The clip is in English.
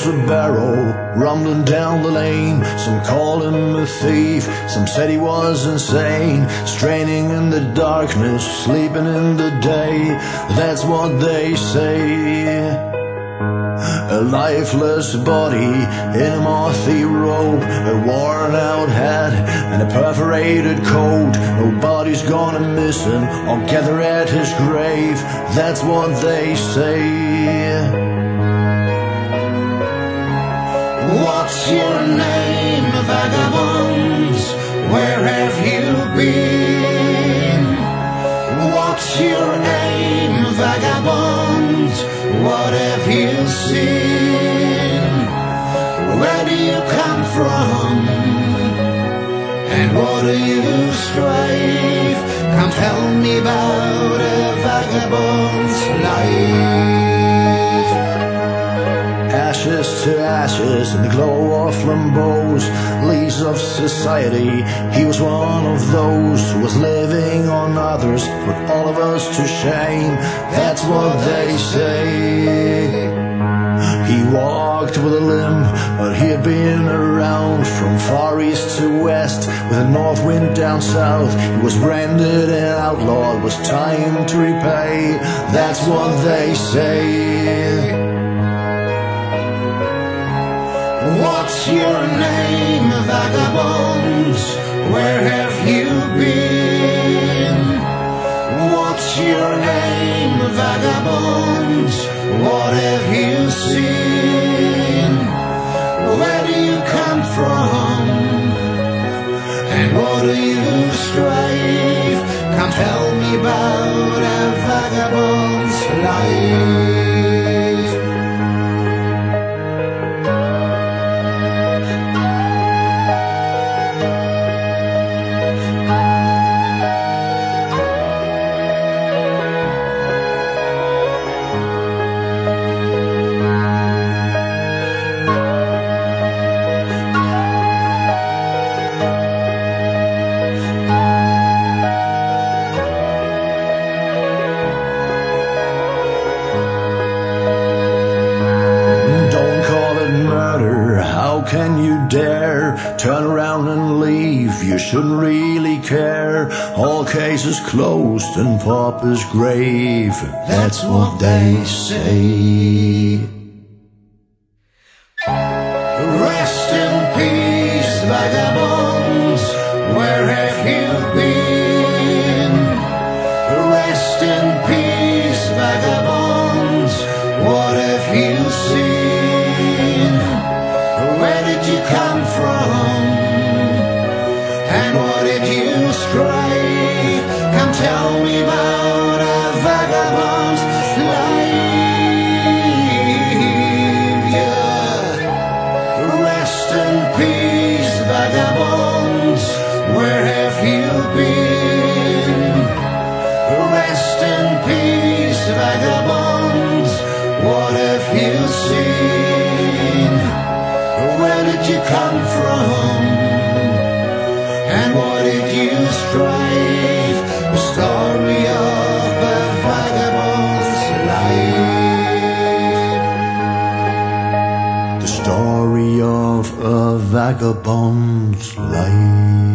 was a barrel rumbling down the lane. Some called him a thief, some said he was insane. Straining in the darkness, sleeping in the day, that's what they say. A lifeless body in a mothy robe, a worn out hat and a perforated coat. Nobody's gonna miss him or gather at his grave, that's what they say. What's your name, vagabonds? Where have you been? What's your name, vagabonds? What have you seen? Where do you come from? And what do you strive? Come tell me about a vagabond's life. Ashes to ashes in the glow of flambeaus, leaves of society. He was one of those who was living on others, put all of us to shame, that's what they say. He walked with a limp, but he had been around from far east to west, with a north wind down south. He was branded and outlawed, it was time to repay, that's what they say. What's your name, vagabonds? Where have you been? What's your name, vagabonds? What have you seen? Where do you come from? And what do you strive? Come tell me about a vagabond's life. How can you dare turn around and leave? You shouldn't really care. All cases closed in Papa's grave, that's what they say. Rest in peace, vagabonds. Where have you been? Rest in peace, vagabonds. What have you seen? Where did you come from? And what did you strive? Come tell me about a vagabond's life. Yeah. Rest in peace, vagabonds. Where have you been? Rest in peace, vagabonds. What have you seen? Where did you come from? And what did you strive? The story of a vagabond's life. The story of a vagabond's life.